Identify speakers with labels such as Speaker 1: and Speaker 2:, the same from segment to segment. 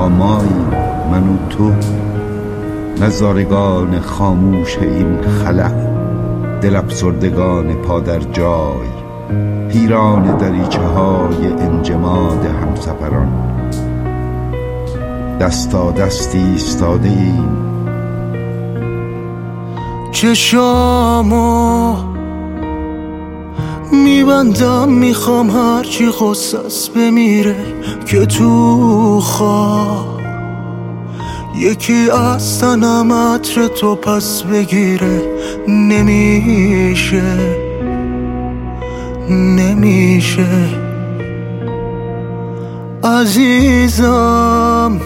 Speaker 1: تنها ماییم من و تو، نظارگان خاموش این خلأ، دل افسردگان پا در جای، پیران دریچه های انجماد همسفران. دستا دستی ایستاده ایم،
Speaker 2: چشامو میبندم میخوام هرچی غصص بمیره که تو خواب یکی از تنم عطر تو پس بگیره. نمیشه عزیزم،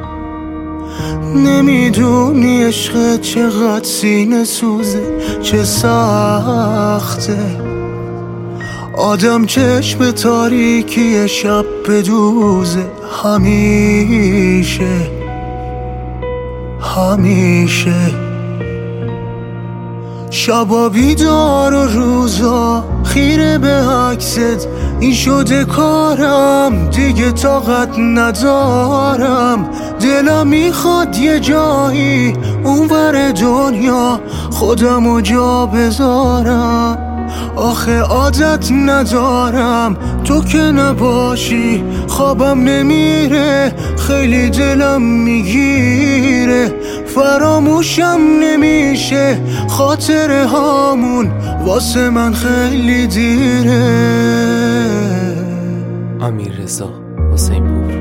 Speaker 2: نمیدونی عشق چقدر سینه سوزه، چه سخته آدم چشم تاریکی شب بدوزه. همیشه شبا بیدار و روزا خیره به عکست، این شده کارم دیگه طاقت ندارم. دلم میخواد یه جایی اونور دنیا خودمو جا بذارم، آخه عادت ندارم تو که نباشی خوابم نمیره، خیلی دلم میگیره، فراموشم نمیشه خاطره هامون، واسه من خیلی دیره.
Speaker 3: امیررضا حسین پور.